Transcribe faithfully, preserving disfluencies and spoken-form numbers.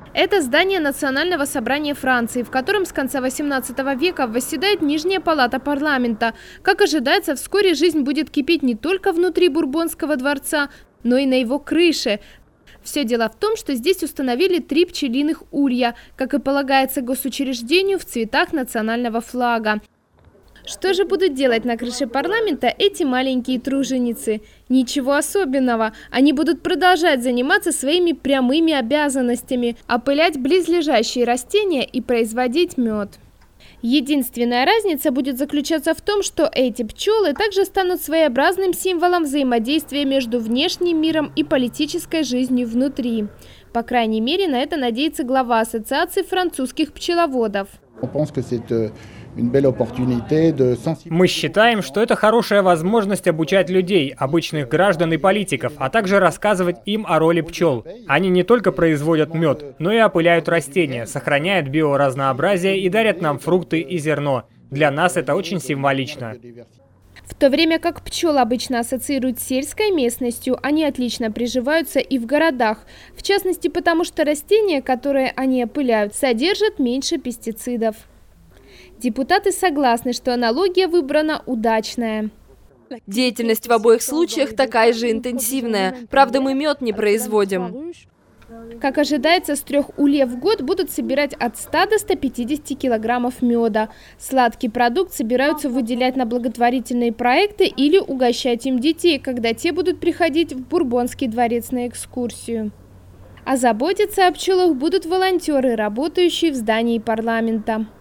Это здание Национального собрания Франции, в котором с конца восемнадцатого века восседает Нижняя палата парламента. Как ожидается, вскоре жизнь будет кипеть не только внутри Бурбонского дворца, но и на его крыше. Все дело в том, что здесь установили три пчелиных улья, как и полагается госучреждению, в цветах национального флага. Что же будут делать на крыше парламента эти маленькие труженицы? Ничего особенного. Они будут продолжать заниматься своими прямыми обязанностями – опылять близлежащие растения и производить мед. Единственная разница будет заключаться в том, что эти пчелы также станут своеобразным символом взаимодействия между внешним миром и политической жизнью внутри. По крайней мере, на это надеется глава Ассоциации французских пчеловодов. Мы считаем, что это хорошая возможность обучать людей, обычных граждан и политиков, а также рассказывать им о роли пчел. Они не только производят мед, но и опыляют растения, сохраняют биоразнообразие и дарят нам фрукты и зерно. Для нас это очень символично. В то время как пчел обычно ассоциируют с сельской местностью, они отлично приживаются и в городах. В частности, потому что растения, которые они опыляют, содержат меньше пестицидов. Депутаты согласны, что аналогия выбрана удачная. Деятельность в обоих случаях такая же интенсивная. Правда, мы мед не производим. Как ожидается, с трех ульев в год будут собирать от ста до ста пятидесяти килограммов меда. Сладкий продукт собираются выделять на благотворительные проекты или угощать им детей, когда те будут приходить в Бурбонский дворец на экскурсию. А заботиться о пчелах будут волонтеры, работающие в здании парламента.